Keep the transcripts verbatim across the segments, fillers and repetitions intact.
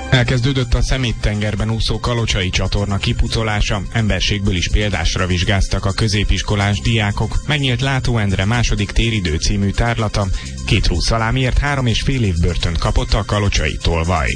Elkezdődött a Szeméttengerben úszó Kalocsai csatorna kipucolása, emberségből is példásra vizsgáztak a középiskolás diákok, megnyílt Látó Endre második téridő című tárlata, két rúd szalámiért három és fél év börtönt kapott a kalocsai tolvaj.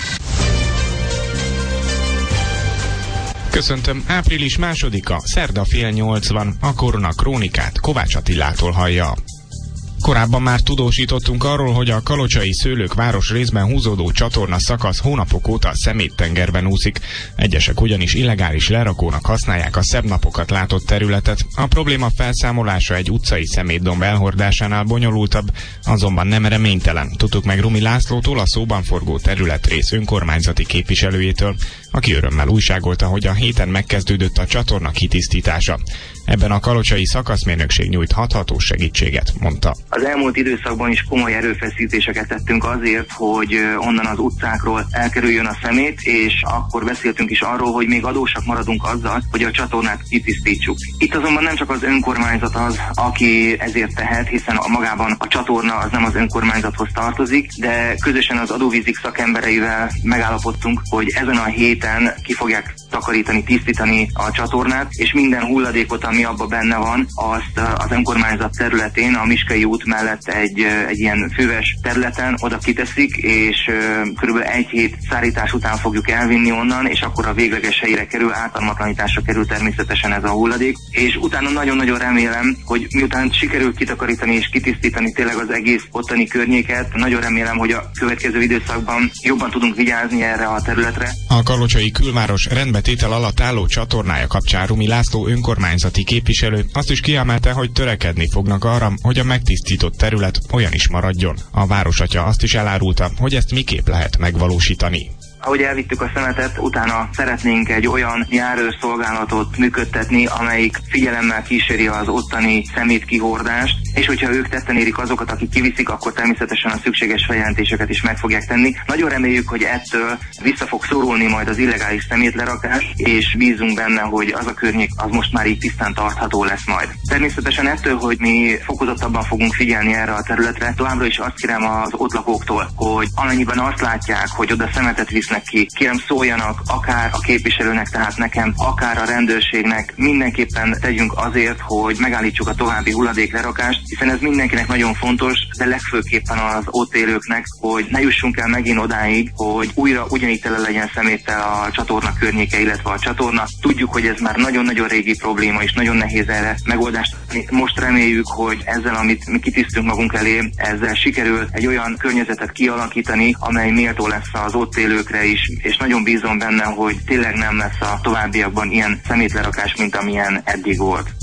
Köszöntöm, április másodika, szerda fél nyolc van, a Korona krónikát Kovács Attilától hallja. Korábban már tudósítottunk arról, hogy a kalocsai Szőlők város részben húzódó csatorna szakasz hónapok óta a Szeméttengerben úszik. Egyesek ugyanis illegális lerakónak használják a szebb napokat látott területet. A probléma felszámolása egy utcai szemétdomb elhordásánál bonyolultabb, azonban nem reménytelen. Tudtuk meg Rumi Lászlótól, a szóban forgó területrész önkormányzati képviselőjétől, aki örömmel újságolta, hogy a héten megkezdődött a csatorna kitisztítása. Ebben a kalocsai szakaszmérnökség nyújt hathatós segítséget, mondta. Az elmúlt időszakban is komoly erőfeszítéseket tettünk azért, hogy onnan az utcákról elkerüljön a szemét, és akkor beszéltünk is arról, hogy még adósak maradunk azzal, hogy a csatornát kitisztítsuk. Itt azonban nem csak az önkormányzat az, aki ezért tehet, hiszen a magában a csatorna az nem az önkormányzathoz tartozik, de közösen az adóvízik szakembereivel megállapodtunk, hogy ezen a héten ki fogják takarítani, tisztítani a csatornát, és minden hulladékot, ami abban benne van, azt az önkormányzat területén, a Miskai út mellett egy, egy ilyen füves területen oda kiteszik, és körülbelül egy hét szárítás után fogjuk elvinni onnan, és akkor a végleges helyére kerül, ártalmatlanításra kerül természetesen ez a hulladék, és utána nagyon-nagyon remélem, hogy miután sikerül kitakarítani és kitisztítani tényleg az egész ottani környéket, nagyon remélem, hogy a következő időszakban jobban tudunk vigyázni erre a területre. A kalocsai külváros rendbetétel alatt álló csatornája kapcsán Rumi László önkormányzati képviselő azt is kiemelte, hogy törekedni fognak arra, hogy a megtisztított terület olyan is maradjon. A városatya azt is elárulta, hogy ezt miképp lehet megvalósítani. Ahogy elvittük a szemetet, utána szeretnénk egy olyan járőrszolgálatot működtetni, amelyik figyelemmel kíséri az ottani szemétkihordást, és hogyha ők tetten érik azokat, akik kiviszik, akkor természetesen a szükséges feljelentéseket is meg fogják tenni. Nagyon reméljük, hogy ettől vissza fog szorulni majd az illegális szemétlerakás, és bízunk benne, hogy az a környék az most már így tisztán tartható lesz majd. Természetesen ettől, hogy mi fokozottabban fogunk figyelni erre a területre, továbbra is azt kérem az ott lakóktól, hogy amennyiben azt látják, hogy oda szemetet visznek ki, kérem szóljanak akár a képviselőnek, tehát nekem, akár a rendőrségnek, mindenképpen tegyünk azért, hogy megállítsuk a további hulladéklerakást, hiszen ez mindenkinek nagyon fontos, de legfőképpen az ott élőknek, hogy ne jussunk el megint odáig, hogy újra ugyanígy tele legyen szeméttel a csatorna környéke, illetve a csatorna. Tudjuk, hogy ez már nagyon-nagyon régi probléma, és nagyon nehéz erre megoldást. Most reméljük, hogy ezzel, amit mi kitisztünk magunk elé, ezzel sikerül egy olyan környezetet kialakítani, amely méltó lesz az ott élőkre is, és nagyon bízom benne, hogy tényleg nem lesz a továbbiakban ilyen szemétlerakás, mint amilyen eddig volt.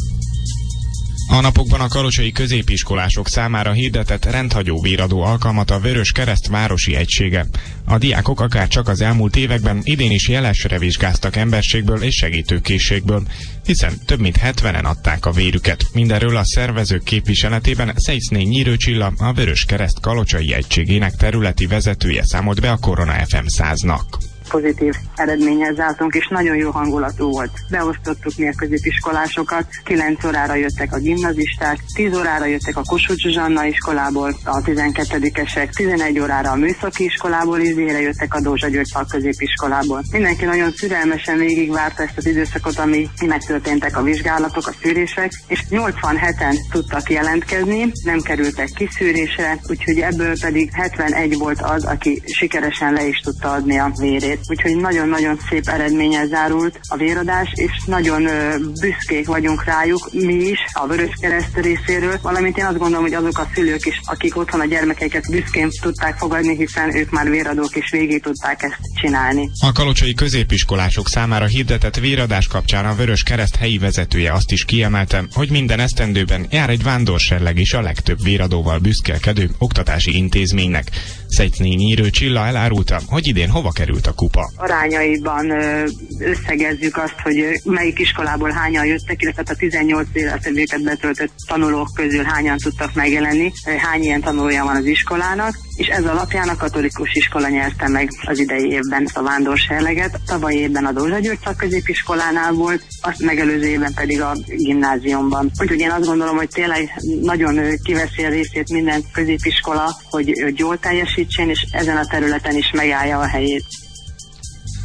A napokban a kalocsai középiskolások számára hirdetett rendhagyó véradó alkalmat a Vörös Kereszt városi egysége. A diákok akár csak az elmúlt években idén is jelesre vizsgáztak emberségből és segítőkészségből, hiszen több mint hetvenen adták a vérüket. Mindenről a szervezők képviseletében Szejcné Nyírő Csilla, a Vörös Kereszt kalocsai egységének területi vezetője számolt be a Korona ef em száznak. Pozitív eredménnyel zártunk, és nagyon jó hangulatú volt. Beosztottuk mi a középiskolásokat, kilenc órára jöttek a gimnazisták, tíz órára jöttek a Kossuth Zsuzsanna iskolából, a tizenkettedikesek, tizenegy órára a műszaki iskolából, és délre jöttek a Dózsa György szakközépiskolából. Mindenki nagyon szürelmesen végigvárta ezt az időszakot, ami megtörténtek a vizsgálatok, a szűrések, és nyolcvanheten tudtak jelentkezni, nem kerültek kiszűrésre, úgyhogy ebből pedig hetvenegy volt az, aki sikeresen le is tudta adni a vérét. Úgyhogy nagyon-nagyon szép eredménnyel zárult a véradás, és nagyon ö, büszkék vagyunk rájuk, mi is, a Vöröskereszt részéről, valamint én azt gondolom, hogy azok a szülők is, akik otthon a gyermekeiket büszkén tudták fogadni, hiszen ők már véradók és végig tudták ezt csinálni. A kalocsai középiskolások számára hirdetett véradás kapcsán a Vöröskereszt helyi vezetője azt is kiemelte, hogy minden esztendőben jár egy vándorserleg is a legtöbb véradóval büszkélkedő oktatási intézménynek. Szejcné Nyírő Csilla elárulta, hogy idén hova került a kupa. Arányaiban összegezzük azt, hogy melyik iskolából hányan jöttek, illetve a tizennyolc életedőket betöltött tanulók közül hányan tudtak megjelenni, hány ilyen tanulója van az iskolának, és ez alapján a katolikus iskola nyerte meg az idei évben a vándorserleget. Tavaly évben a Dózsa György szakközépiskolánál volt, azt megelőző évben pedig a gimnáziumban. Úgyhogy én azt gondolom, hogy tényleg nagyon kiveszi a részét minden középiskola, hogy jól teljesítsen, és ezen a területen is megállja a helyét.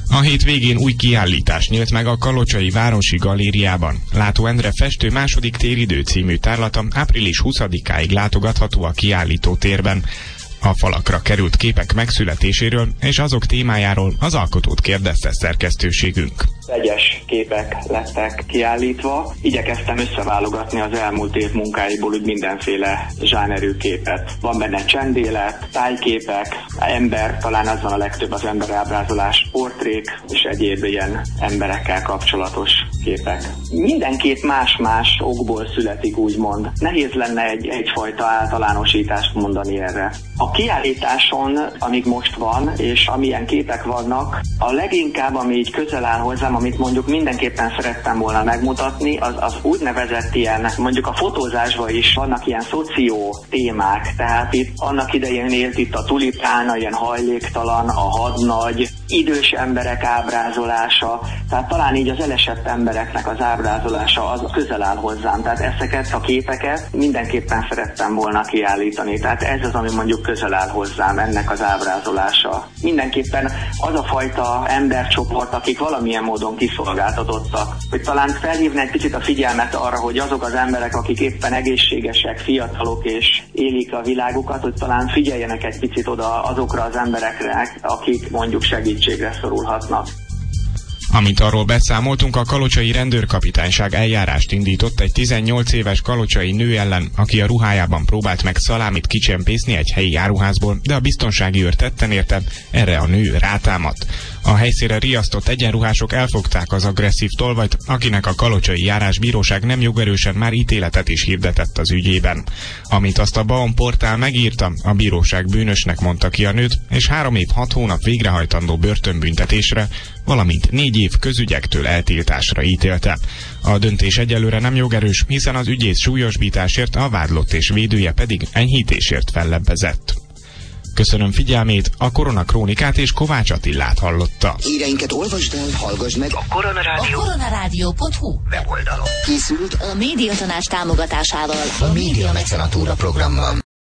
A hétvégén új kiállítás nyílt meg a Kalocsai Városi Galériában. Látó Endre festő második téridő című tárlata április huszadikáig látogatható a kiállító térben. A falakra került képek megszületéséről és azok témájáról az alkotót kérdezte szerkesztőségünk. Vegyes képek lettek kiállítva. Igyekeztem összeválogatni az elmúlt év munkáiból úgy mindenféle zsánerű képet. Van benne csendélet, tájképek, ember, talán az van a legtöbb, az emberábrázolás, portrék és egyéb ilyen emberekkel kapcsolatos képek. Minden kép más-más okból születik, úgymond. Nehéz lenne egy, egyfajta általánosítást mondani erre. A kiállításon, amíg most van, és amilyen képek vannak, a leginkább, ami így közel áll hozzám, amit mondjuk mindenképpen szerettem volna megmutatni, az, az úgynevezett ilyen, mondjuk a fotózásban is vannak ilyen szoció témák, tehát itt annak idején élt itt a tulipán, ilyen hajléktalan, a hadnagy, idős emberek ábrázolása, tehát talán így az elesett embereknek az ábrázolása az közel áll hozzám, tehát ezeket a képeket mindenképpen szerettem volna kiállítani, tehát ez az, ami mondjuk közel áll hozzám, ennek az ábrázolása. Mindenképpen az a fajta embercsoport, akik valamilyen módon kiszolgáltatottak, hogy talán felhívna egy picit a figyelmet arra, hogy azok az emberek, akik éppen egészségesek, fiatalok és élik a világukat, hogy talán figyeljenek egy picit oda azokra az emberekre, akik mondjuk segítségre szorulhatnak. Amint arról beszámoltunk, a kalocsai rendőrkapitányság eljárást indított egy tizennyolc éves kalocsai nő ellen, aki a ruhájában próbált meg szalámit kicsempészni egy helyi áruházból, de a biztonsági őr tetten érte, erre a nő rátámadt. A helyszínre riasztott egyenruhások elfogták az agresszív tolvajt, akinek a kalocsai járásbíróság nem jogerősen már ítéletet is hirdetett az ügyében. Amint azt a Baon portál megírta, a bíróság bűnösnek mondta ki a nőt, és három év hat hónap végrehajtandó börtönbüntetésre, valamint négy év közügyektől eltiltásra ítélte. A döntés egyelőre nem jogerős, hiszen az ügyész súlyosbításért, a vádlott és védője pedig enyhítésért fellebbezett. Köszönöm figyelmét, a Koronakrónikát és Kovács Attilát hallotta. Híreinket olvasd el, hallgass meg a Koronarádió. A koronarádió pont hu weboldalon. Készült a Médiatanács támogatásával a Média Mecenatúra programban.